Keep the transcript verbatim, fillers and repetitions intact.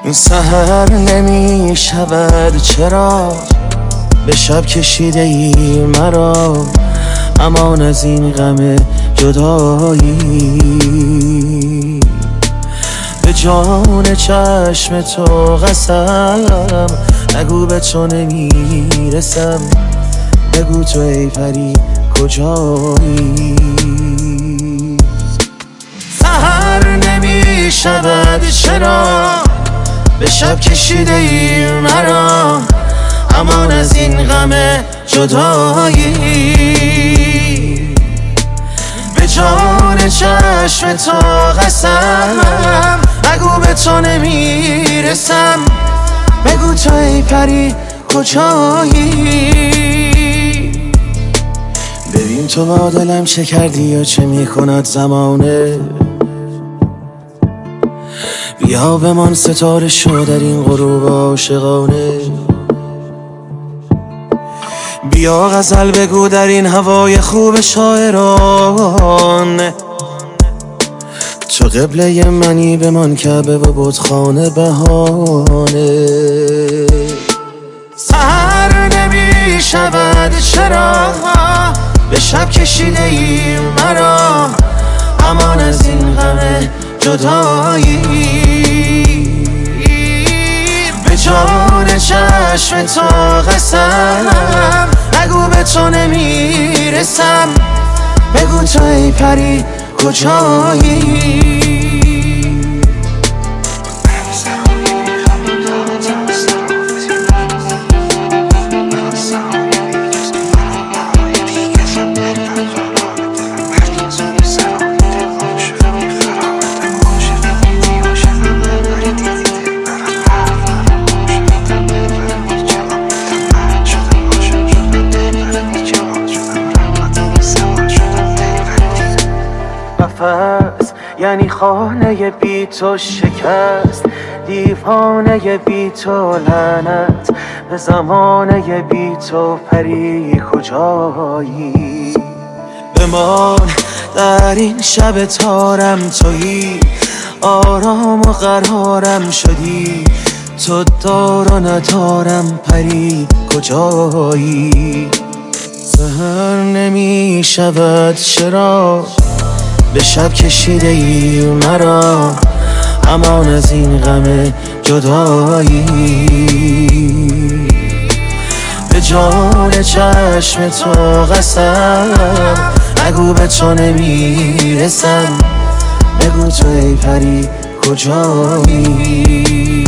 این سحر نمی شود چرا به شب کشیده ای مرا، امان از این غم جدایی. به جان چشم تو قسم، نگو به تو نمیرسم، بگو تو ای پری کجایی. سحر نمی شود چرا به شب کشیده ای مرا، امان از این غم جدایی. به جان چشم تو قسم، نگو به تو نمیرسم، بگو تو ای پری کجایی. ببین تو با دلم چه کردی یا چه میکند زمانه، بیا بمان ستاره شو در این غروب عاشقانه. بیا غزل بگو در این هوای خوب شاعران، تو قبله منی بمان کعبه و بتخانه بهانه. سحر نمی شود چرا به شب کشیده ای مرا، امان از این غم جدایی. به جان چشم تو قسم، نگو به تو نمیرسم، بگو تو ای پری کجایی. یعنی خانه بی تو شکست، دیوانه بی تو لعنت، به زمانه بی تو پری کجایی. بمان در این شب تارم تویی، آرام و قرارم شدی، تو دار و ندارم پری کجایی. سحر نمی شود چرا به شب کشیده ای مرا، امان از این غم جدایی. به جان چشم تو قسم، نگو به تو نمیرسم، بگو تو ای پری کجایی.